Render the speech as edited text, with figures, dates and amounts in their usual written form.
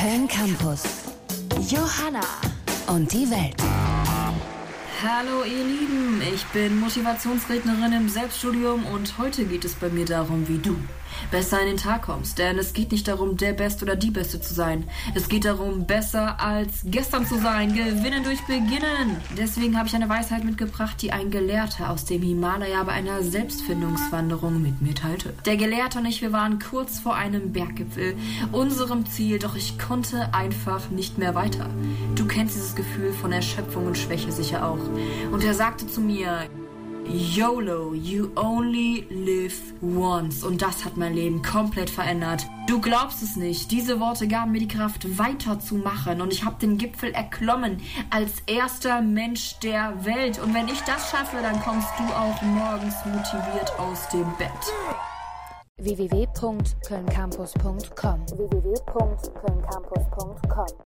Köln Campus. Johanna und die Welt. Hallo ihr Lieben, ich bin Motivationsrednerin im Selbststudium und heute geht es bei mir darum, wie du besser in den Tag kommst. Denn es geht nicht darum, der Beste oder die Beste zu sein. Es geht darum, besser als gestern zu sein, gewinnen durch Beginnen. Deswegen habe ich eine Weisheit mitgebracht, die ein Gelehrter aus dem Himalaya bei einer Selbstfindungswanderung mit mir teilte. Der Gelehrte und ich, wir waren kurz vor einem Berggipfel, unserem Ziel, doch ich konnte einfach nicht mehr weiter. Du kennst dieses Gefühl von Erschöpfung und Schwäche sicher auch. Und er sagte zu mir: YOLO, you only live once. Und das hat mein Leben komplett verändert. Du glaubst es nicht. Diese Worte gaben mir die Kraft, weiterzumachen. Und ich habe den Gipfel erklommen als erster Mensch der Welt. Und wenn ich das schaffe, dann kommst du auch morgens motiviert aus dem Bett. www.kölncampus.com